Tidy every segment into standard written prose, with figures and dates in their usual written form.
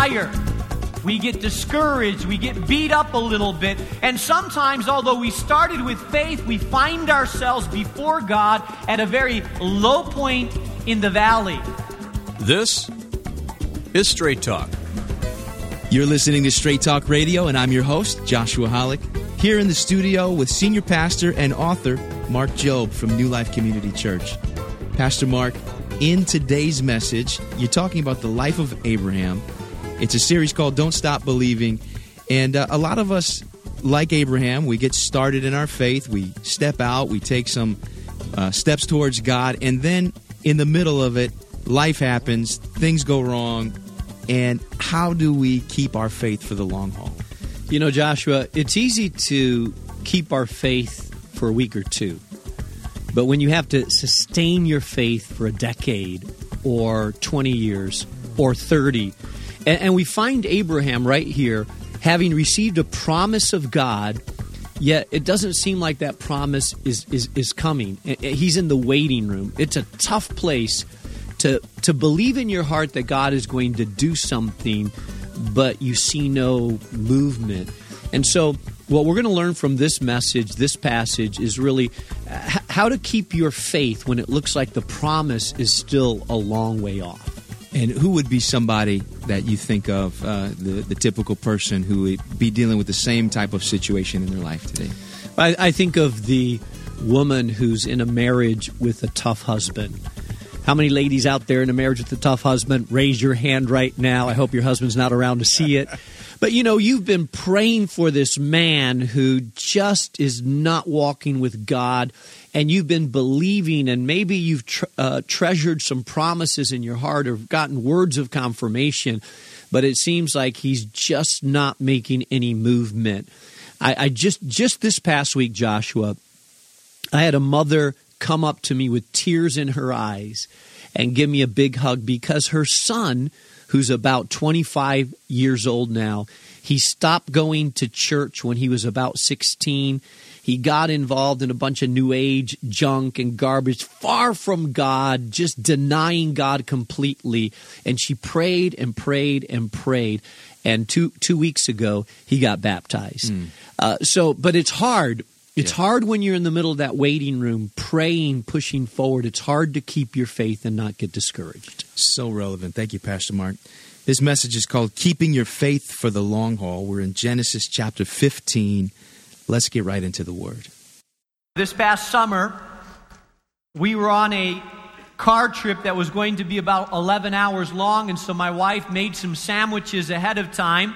tired. We get discouraged. We get beat up a little bit. And sometimes, although we started with faith, we find ourselves before God at a very low point in the valley. This is Straight Talk. You're listening to Straight Talk Radio, and I'm your host, Joshua Hollick, here in the studio with senior pastor and author Mark Jobe from New Life Community Church. Pastor Mark, in today's message, you're talking about the life of Abraham. It's a series called Don't Stop Believing, and a lot of us, like Abraham, we get started in our faith, we step out, we take some steps towards God, and then in the middle of it, life happens, things go wrong, and how do we keep our faith for the long haul? You know, Joshua, it's easy to keep our faith for a week or two, but when you have to sustain your faith for a decade or 20 years or 30, and we find Abraham right here having received a promise of God, yet it doesn't seem like that promise is coming. He's in the waiting room. It's a tough place to believe in your heart that God is going to do something, but you see no movement. And so what we're going to learn from this message, this passage, is really how to keep your faith when it looks like the promise is still a long way off. And who would be somebody that you think of, the typical person who would be dealing with the same type of situation in their life today? I think of the woman who's in a marriage with a tough husband. How many ladies out there in a marriage with a tough husband? Raise your hand right now. I hope your husband's not around to see it. But, you know, you've been praying for this man who just is not walking with God, and you've been believing, and maybe you've treasured some promises in your heart or gotten words of confirmation, but it seems like he's just not making any movement. I just this past week, Joshua, I had a mother come up to me with tears in her eyes and give me a big hug because her son, who's about 25 years old now, he stopped going to church when he was about 16. He got involved in a bunch of New Age junk and garbage, far from God, just denying God completely. And she prayed and prayed and prayed. And two weeks ago, he got baptized. But it's hard. It's hard when you're in the middle of that waiting room, praying, pushing forward. It's hard to keep your faith and not get discouraged. So relevant. Thank you, Pastor Mark. This message is called Keeping Your Faith for the Long Haul. We're in Genesis chapter 15. Let's get right into the Word. This past summer, we were on a car trip that was going to be about 11 hours long, and so my wife made some sandwiches ahead of time,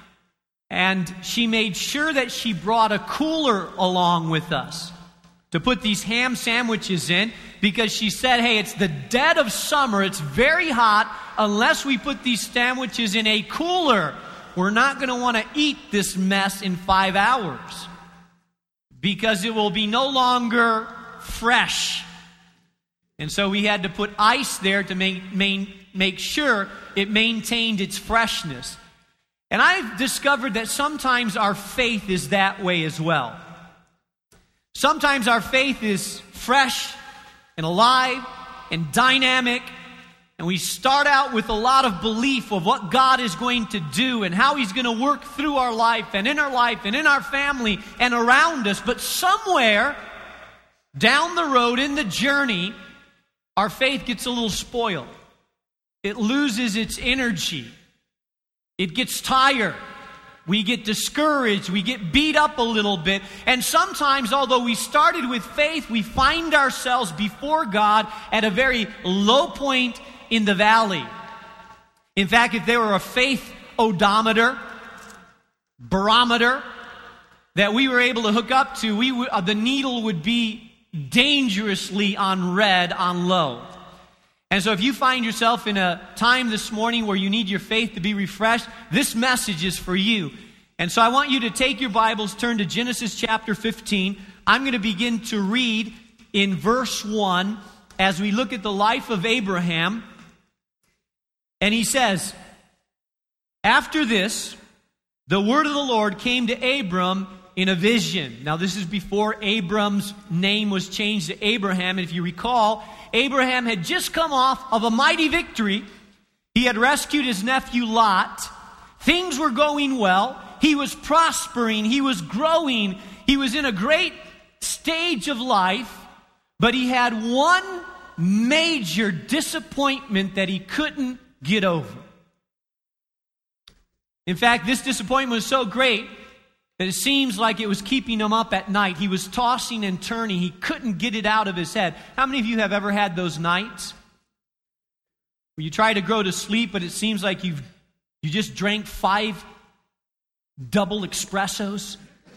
and she made sure that she brought a cooler along with us to put these ham sandwiches in, because she said, hey, it's the dead of summer, it's very hot. Unless we put these sandwiches in a cooler, we're not going to want to eat this mess in 5 hours, because it will be no longer fresh. And so we had to put ice there to make sure it maintained its freshness. And I've discovered that sometimes our faith is that way as well. Sometimes our faith is fresh and alive and dynamic, and we start out with a lot of belief of what God is going to do and how He's going to work through our life and in our family and around us. But somewhere down the road in the journey, our faith gets a little spoiled. It loses its energy. It gets tired. We get discouraged. We get beat up a little bit. And sometimes, although we started with faith, we find ourselves before God at a very low point in the valley. In fact, if there were a faith odometer, barometer, that we were able to hook up to, the needle would be dangerously on red, on low. And so if you find yourself in a time this morning where you need your faith to be refreshed, this message is for you. And so I want you to take your Bibles, turn to Genesis chapter 15. I'm going to begin to read in verse 1 as we look at the life of Abraham. And he says, after this, the word of the Lord came to Abram in a vision. Now, this is before Abram's name was changed to Abraham. And if you recall, Abraham had just come off of a mighty victory. He had rescued his nephew Lot Things were going well. He was prospering. He was growing. He was in a great stage of life. But he had one major disappointment that he couldn't get over. In fact, this disappointment was so great that it seems like it was keeping him up at night. He was tossing and turning. He couldn't get it out of his head. How many of you have ever had those nights where you try to go to sleep, but it seems like you just drank 5 double espressos?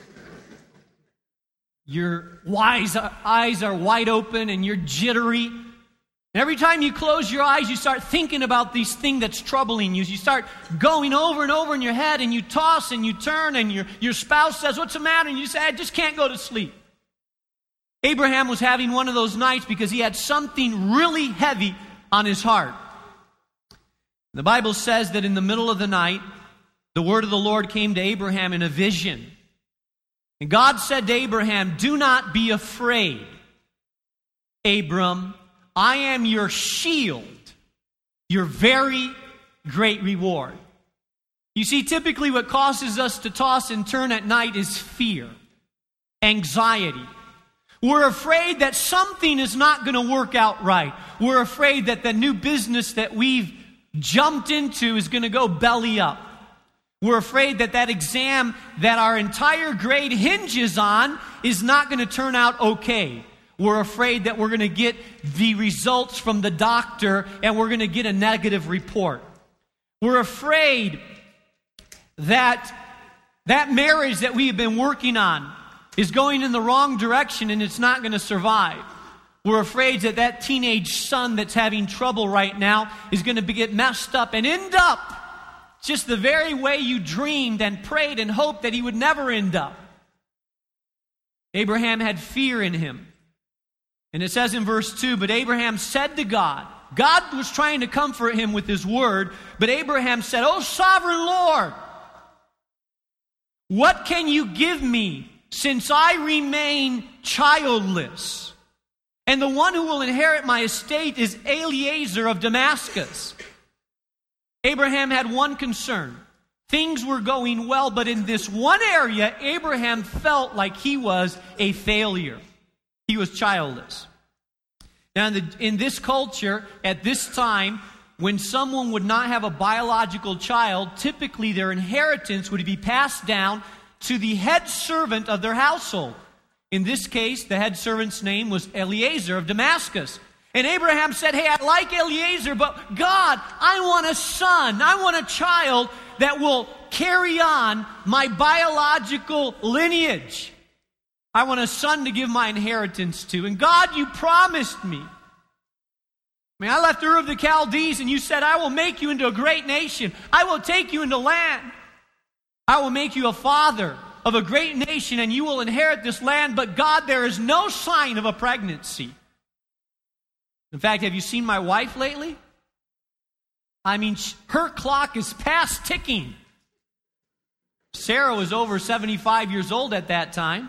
Your eyes are wide open and you're jittery. And every time you close your eyes, you start thinking about this thing that's troubling you. You start going over and over in your head, and you toss and you turn, and your spouse says, "What's the matter?" And you say, "I just can't go to sleep." Abraham was having one of those nights because he had something really heavy on his heart. The Bible says that in the middle of the night, the word of the Lord came to Abraham in a vision. And God said to Abraham, "Do not be afraid, Abram. I am your shield, your very great reward." You see, typically what causes us to toss and turn at night is fear, anxiety. We're afraid that something is not going to work out right. We're afraid that the new business that we've jumped into is going to go belly up. We're afraid that that exam that our entire grade hinges on is not going to turn out okay. We're afraid that we're going to get the results from the doctor and we're going to get a negative report. We're afraid that that marriage that we have been working on is going in the wrong direction and it's not going to survive. We're afraid that that teenage son that's having trouble right now is going to get messed up and end up just the very way you dreamed and prayed and hoped that he would never end up. Abraham had fear in him. And it says in verse 2, "But Abraham said to God," God was trying to comfort him with his word, but Abraham said, "O sovereign Lord, what can you give me since I remain childless? And the one who will inherit my estate is Eliezer of Damascus." Abraham had one concern. Things were going well, but in this one area, Abraham felt like he was a failure. He was childless. Now, in this culture, at this time, when someone would not have a biological child, typically their inheritance would be passed down to the head servant of their household. In this case, the head servant's name was Eliezer of Damascus. And Abraham said, "Hey, I like Eliezer, but God, I want a son. I want a child that will carry on my biological lineage. I want a son to give my inheritance to. And God, you promised me. I left Ur of the Chaldees and you said, I will make you into a great nation. I will take you into land. I will make you a father of a great nation and you will inherit this land. But God, there is no sign of a pregnancy." In fact, have you seen my wife lately? Her clock is past ticking. Sarah was over 75 years old at that time.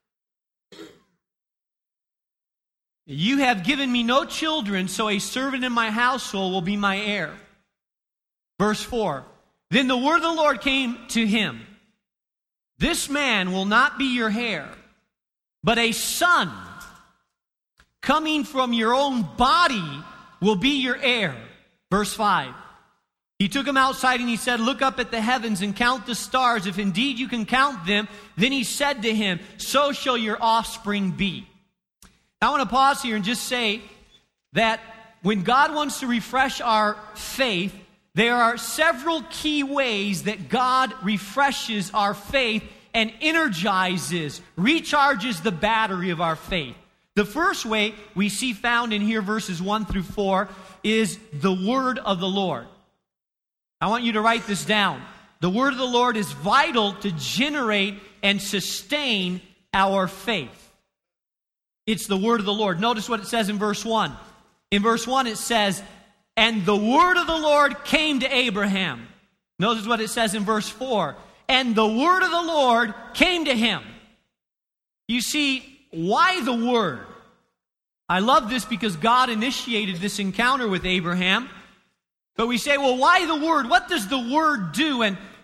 "You have given me no children, so a servant in my household will be my heir." Verse 4, "Then the word of the Lord came to him. This man will not be your heir, but a son coming from your own body will be your heir." Verse 5, "He took him outside and he said, look up at the heavens and count the stars, if indeed you can count them. Then he said to him, so shall your offspring be." Now, I want to pause here and just say that when God wants to refresh our faith, there are several key ways that God refreshes our faith and energizes, recharges the battery of our faith. The first way we see found in here, verses 1 through 4, is the word of the Lord. I want you to write this down. The word of the Lord is vital to generate and sustain our faith. It's the word of the Lord. Notice what it says in verse 1. In verse 1 it says, "And the word of the Lord came to Abraham." Notice what it says in verse 4. "And the word of the Lord came to him." You see, why the word? I love this because God initiated this encounter with Abraham. But we say, well, why the word? What does the word do? And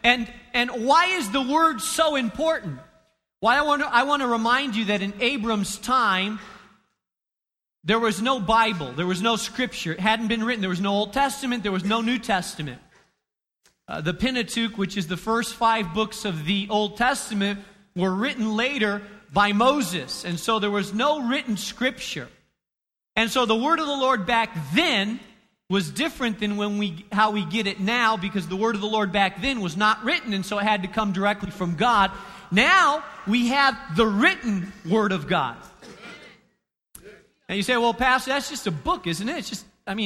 And why is the Word so important? Well, I want to remind you that in Abram's time, there was no Bible. There was no Scripture. It hadn't been written. There was no Old Testament. There was no New Testament. The Pentateuch, which is the first 5 books of the Old Testament, were written later by Moses. And so there was no written Scripture. And so the word of the Lord back then was different than how we get it now, because the word of the Lord back then was not written, and so it had to come directly from God. Now we have the written Word of God. And you say, well, Pastor, that's just a book, isn't it? It's just,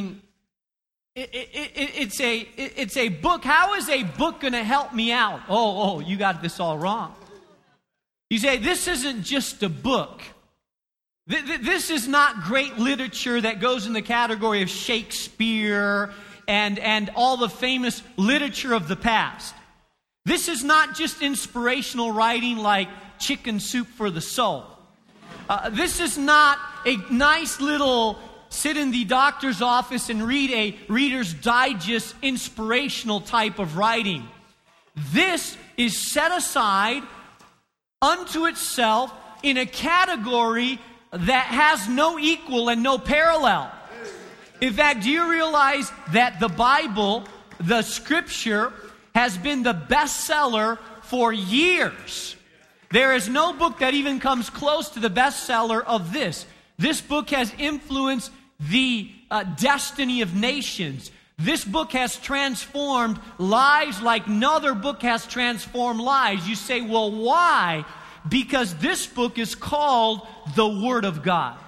it's a book. How is a book going to help me out? Oh, you got this all wrong. You say, this isn't just a book. This is not great literature that goes in the category of Shakespeare and all the famous literature of the past. This is not just inspirational writing like Chicken Soup for the Soul. This is not a nice little sit in the doctor's office and read a Reader's Digest inspirational type of writing. This is set aside unto itself in a category that has no equal and no parallel. In fact, do you realize that the Bible, the Scripture, has been the bestseller for years? There is no book that even comes close to the bestseller of this. This book has influenced the destiny of nations. This book has transformed lives like no other book has transformed lives. You say, well, why? Because this book is called the Word of God.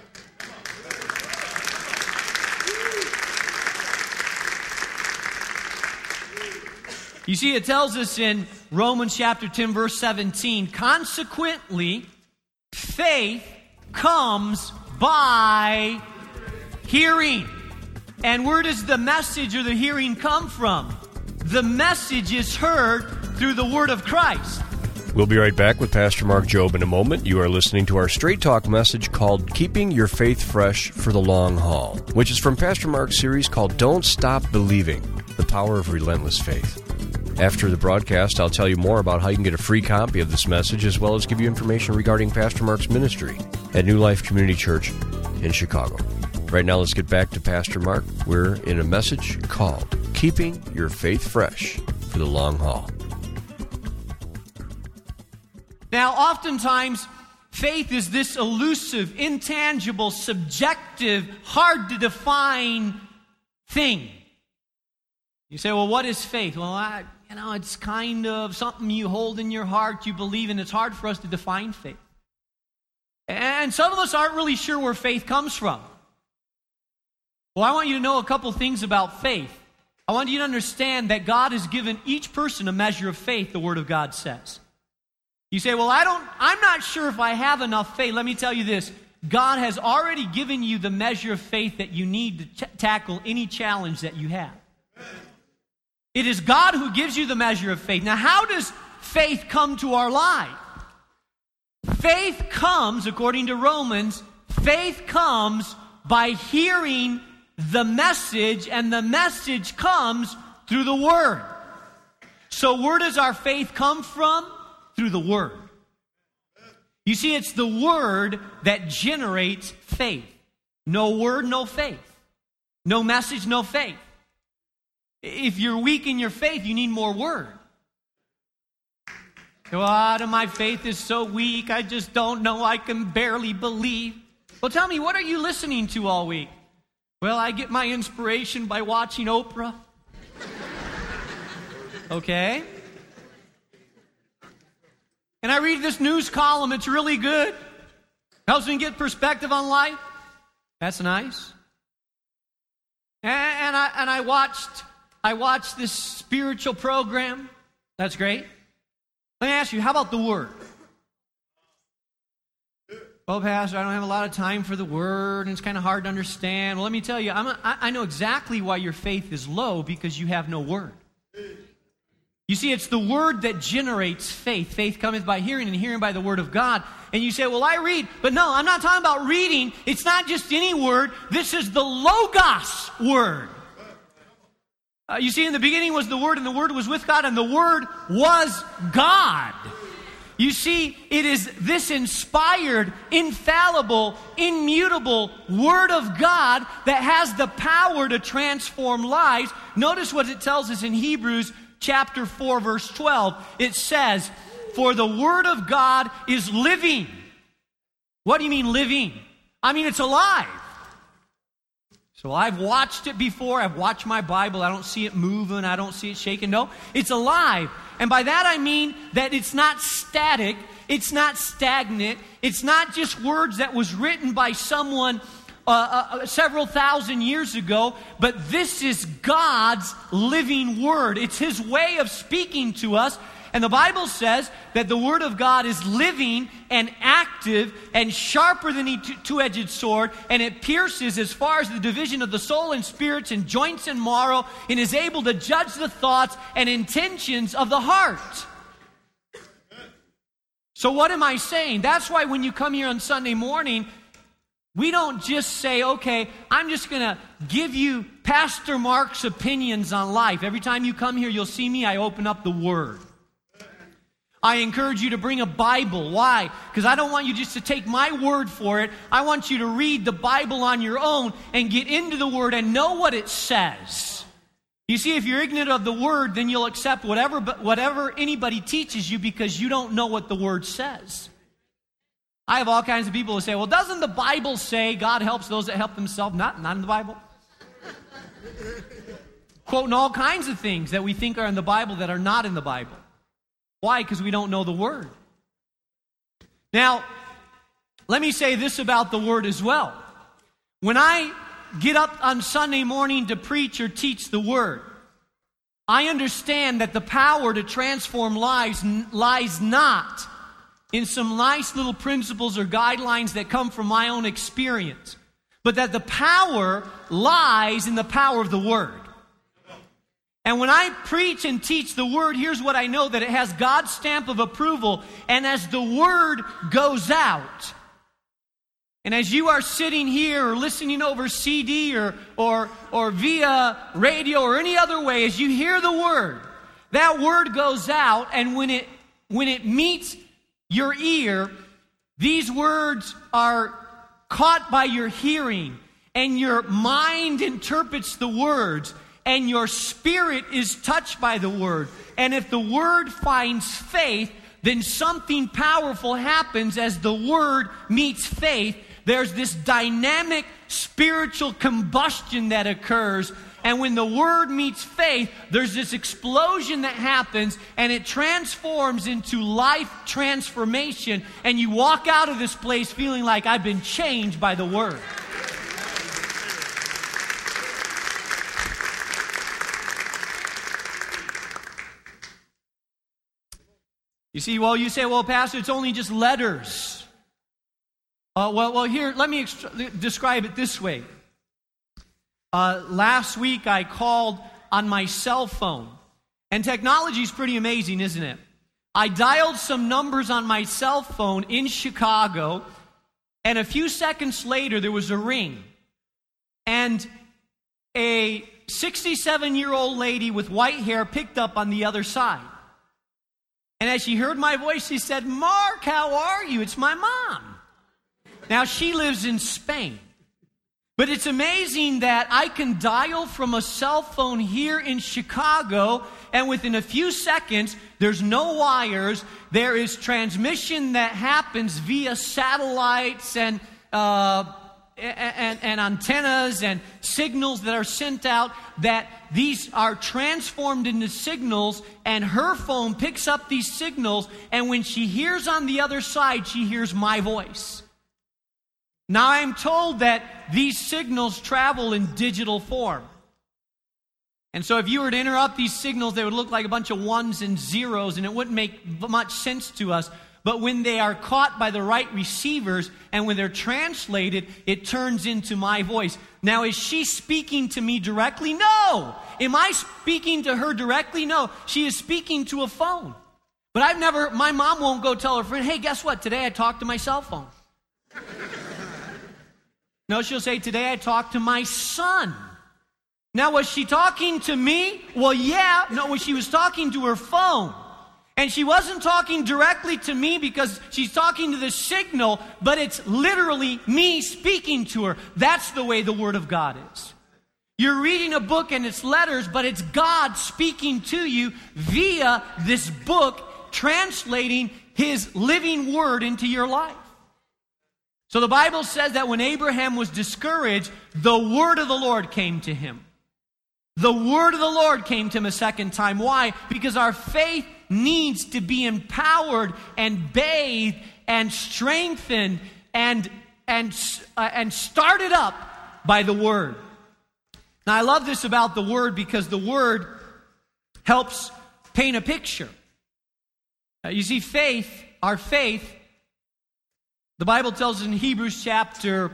You see, it tells us in Romans chapter 10, verse 17, consequently, faith comes by hearing. And where does the message or the hearing come from? The message is heard through the Word of Christ. We'll be right back with Pastor Mark Jobe in a moment. You are listening to our Straight Talk message called Keeping Your Faith Fresh for the Long Haul, which is from Pastor Mark's series called Don't Stop Believing, The Power of Relentless Faith. After the broadcast, I'll tell you more about how you can get a free copy of this message, as well as give you information regarding Pastor Mark's ministry at New Life Community Church in Chicago. Right now, let's get back to Pastor Mark. We're in a message called Keeping Your Faith Fresh for the Long Haul. Now, oftentimes, faith is this elusive, intangible, subjective, hard to define thing. You say, well, what is faith? Well, it's kind of something you hold in your heart, you believe, and it's hard for us to define faith. And some of us aren't really sure where faith comes from. Well, I want you to know a couple things about faith. I want you to understand that God has given each person a measure of faith, the Word of God says. You say, well, I'm not sure if I have enough faith. Let me tell you this. God has already given you the measure of faith that you need to tackle any challenge that you have. It is God who gives you the measure of faith. Now, how does faith come to our life? Faith comes, according to Romans, faith comes by hearing the message, and the message comes through the Word. So where does our faith come from? Through the Word. You see, it's the Word that generates faith. No word, no faith. No message, no faith. If you're weak in your faith, you need more Word. God, my faith is so weak, I just don't know, I can barely believe. Well, tell me, what are you listening to all week? Well, I get my inspiration by watching Oprah. Okay. And I read this news column, it's really good. Helps me get perspective on life. That's nice. And I watched this spiritual program. That's great. Let me ask you, how about the Word? Well, Pastor, I don't have a lot of time for the Word, and it's kind of hard to understand. Well, let me tell you, I know exactly why your faith is low, because you have no Word. You see, it's the Word that generates faith. Faith cometh by hearing, and hearing by the Word of God. And you say, well, I read. But no, I'm not talking about reading. It's not just any word. This is the Logos Word. You see, in the beginning was the Word, and the Word was with God, and the Word was God. You see, it is this inspired, infallible, immutable Word of God that has the power to transform lives. Notice what it tells us in Hebrews chapter 4, verse 12. It says, "For the Word of God is living." What do you mean living? I mean it's alive. So I've watched it before. I've watched my Bible. I don't see it moving. I don't see it shaking. No, it's alive. And by that I mean that it's not static. It's not stagnant. It's not just words that was written by someone several thousand years ago, but this is God's living Word. It's His way of speaking to us. And the Bible says that the Word of God is living and active and sharper than a two-edged sword, and it pierces as far as the division of the soul and spirits and joints and marrow, and is able to judge the thoughts and intentions of the heart. So what am I saying? That's why when you come here on Sunday morning, we don't just say, okay, I'm just going to give you Pastor Mark's opinions on life. Every time you come here, you'll see me, I open up the Word. I encourage you to bring a Bible. Why? Because I don't want you just to take my word for it. I want you to read the Bible on your own and get into the Word and know what it says. You see, if you're ignorant of the Word, then you'll accept whatever anybody teaches you because you don't know what the Word says. I have all kinds of people who say, well, doesn't the Bible say God helps those that help themselves? Not in the Bible. Quoting all kinds of things that we think are in the Bible that are not in the Bible. Why? Because we don't know the Word. Now, let me say this about the Word as well. When I get up on Sunday morning to preach or teach the Word, I understand that the power to transform lives lies not in some nice little principles or guidelines that come from my own experience, but that the power lies in the power of the Word. And when I preach and teach the Word, here's what I know, that it has God's stamp of approval. And as the Word goes out, and as you are sitting here or listening over CD or via radio or any other way, as you hear the Word, that Word goes out, and when it meets your ear, these words are caught by your hearing, and your mind interprets the words, and your spirit is touched by the Word. And if the Word finds faith, then something powerful happens as the Word meets faith. There's this dynamic spiritual combustion that occurs. And when the Word meets faith, there's this explosion that happens, and it transforms into life transformation. And you walk out of this place feeling like I've been changed by the Word. You see, well, you say, well, Pastor, it's only just letters. Well, here, let me describe it this way. Last week, I called on my cell phone. And technology is pretty amazing, isn't it? I dialed some numbers on my cell phone in Chicago, and a few seconds later, there was a ring. And a 67-year-old lady with white hair picked up on the other side. And as she heard my voice, she said, "Mark, how are you? It's my mom." Now, she lives in Spain. But it's amazing that I can dial from a cell phone here in Chicago, and within a few seconds, there's no wires. There is transmission that happens via satellites and antennas and signals that are sent out, that these are transformed into signals, and her phone picks up these signals, and when she hears on the other side, she hears my voice. Now, I'm told that these signals travel in digital form. And so if you were to interrupt these signals, they would look like a bunch of ones and zeros, and it wouldn't make much sense to us. But when they are caught by the right receivers and when they're translated, it turns into my voice. Now, is she speaking to me directly? No. Am I speaking to her directly? No. She is speaking to a phone. But my mom won't go tell her friend, "Hey, guess what? Today I talked to my cell phone." No, she'll say, "Today I talked to my son." Now, was she talking to me? Well, yeah. No, she was talking to her phone. And she wasn't talking directly to me because she's talking to the signal, but it's literally me speaking to her. That's the way the Word of God is. You're reading a book and it's letters, but it's God speaking to you via this book, translating His living Word into your life. So the Bible says that when Abraham was discouraged, the Word of the Lord came to him. The Word of the Lord came to him a second time. Why? Because our faith needs to be empowered and bathed and strengthened and started up by the Word. Now, I love this about the Word because the Word helps paint a picture. You see, our faith, the Bible tells us in Hebrews chapter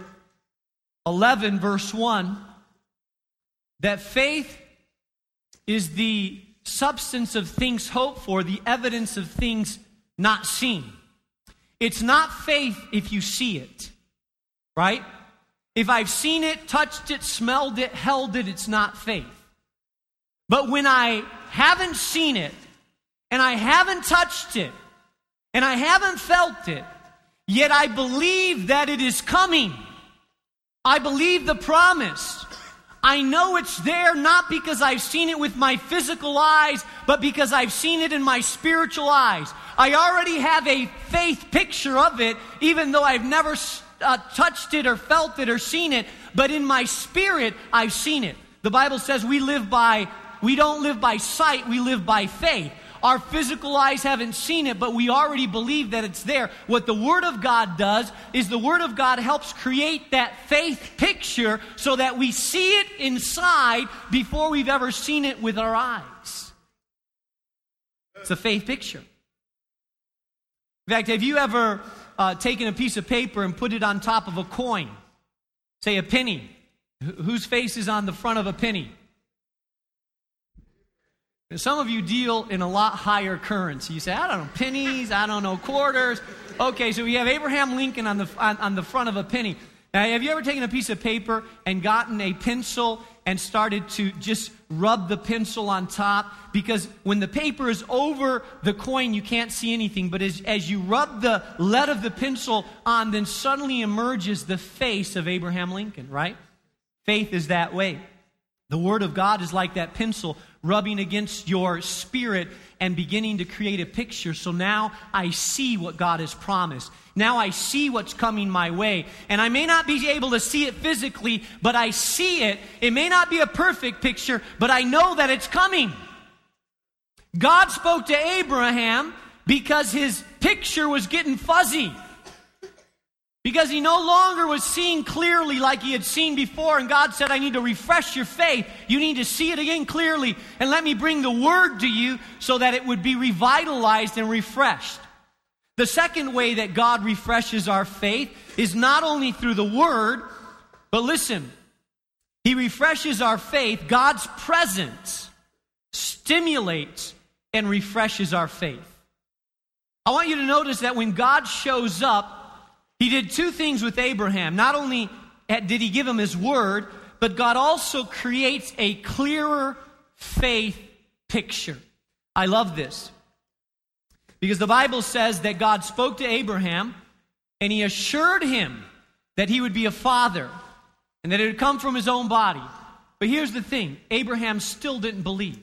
11, verse 1, that faith is the substance of things hoped for, the evidence of things not seen. It's not faith if you see it, right? If I've seen it, touched it, smelled it, held it, it's not faith. But when I haven't seen it, and I haven't touched it, and I haven't felt it, yet I believe that it is coming. I believe the promise. I know it's there not because I've seen it with my physical eyes, but because I've seen it in my spiritual eyes. I already have a faith picture of it, even though I've never touched it or felt it or seen it, but in my spirit, I've seen it. The Bible says we don't live by sight, we live by faith. Our physical eyes haven't seen it, but we already believe that it's there. What the Word of God does is the Word of God helps create that faith picture so that we see it inside before we've ever seen it with our eyes. It's a faith picture. In fact, have you ever taken a piece of paper and put it on top of a coin? Say a penny. Whose face is on the front of a penny? Some of you deal in a lot higher currency. You say, I don't know, pennies, I don't know, quarters. Okay, so we have Abraham Lincoln on the front of a penny. Now, have you ever taken a piece of paper and gotten a pencil and started to just rub the pencil on top? Because when the paper is over the coin, you can't see anything. But as you rub the lead of the pencil on, then suddenly emerges the face of Abraham Lincoln, right? Faith is that way. The Word of God is like that pencil rubbing against your spirit and beginning to create a picture. So now I see what God has promised. Now I see what's coming my way. And I may not be able to see it physically, but I see it. It may not be a perfect picture, but I know that it's coming. God spoke to Abraham because his picture was getting fuzzy. Because he no longer was seeing clearly like he had seen before. And God said, I need to refresh your faith. You need to see it again clearly. And let me bring the Word to you so that it would be revitalized and refreshed. The second way that God refreshes our faith is not only through the Word, but listen, He refreshes our faith. God's presence stimulates and refreshes our faith. I want you to notice that when God shows up, He did two things with Abraham. Not only did He give him His Word, but God also creates a clearer faith picture. I love this. Because the Bible says that God spoke to Abraham and He assured him that he would be a father and that it would come from his own body. But here's the thing. Abraham still didn't believe.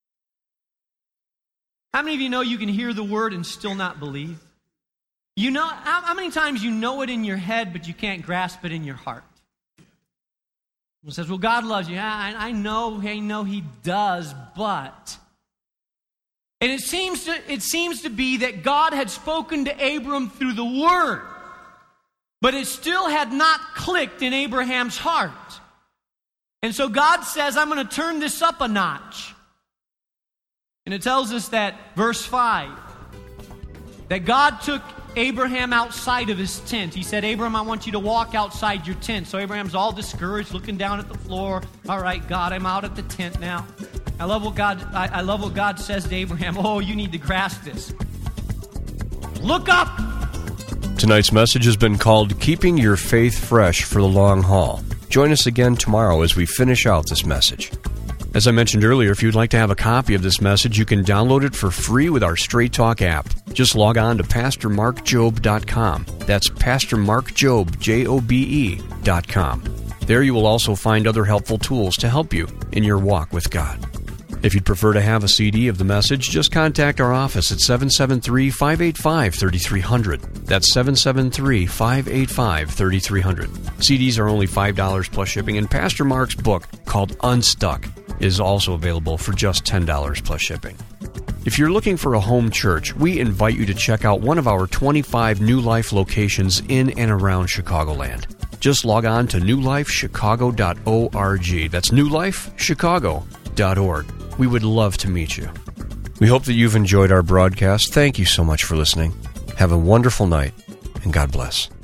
How many of you know you can hear the Word and still not believe? You know, how many times you know it in your head, but you can't grasp it in your heart? It says, well, God loves you. I know He does, but... And it seems to be that God had spoken to Abram through the Word, but it still had not clicked in Abraham's heart. And so God says, I'm going to turn this up a notch. And it tells us that, verse 5, that God took Abraham outside of his tent. He said, Abraham, I want you to walk outside your tent. So Abraham's all discouraged, looking down at the floor. All right, God, I'm out at the tent now. I love what God says to Abraham. Oh, you need to grasp this. Look up! Tonight's message has been called Keeping Your Faith Fresh for the Long Haul. Join us again tomorrow as we finish out this message. As I mentioned earlier, if you'd like to have a copy of this message, you can download it for free with our Straight Talk app. Just log on to PastorMarkJobe.com. That's PastorMarkJobe, JOBE.com. There you will also find other helpful tools to help you in your walk with God. If you'd prefer to have a CD of the message, just contact our office at 773-585-3300. That's 773-585-3300. CDs are only $5 plus shipping, and Pastor Mark's book, called Unstuck, is also available for just $10 plus shipping. If you're looking for a home church, we invite you to check out one of our 25 New Life locations in and around Chicagoland. Just log on to newlifechicago.org. That's newlifechicago.org. We would love to meet you. We hope that you've enjoyed our broadcast. Thank you so much for listening. Have a wonderful night, and God bless.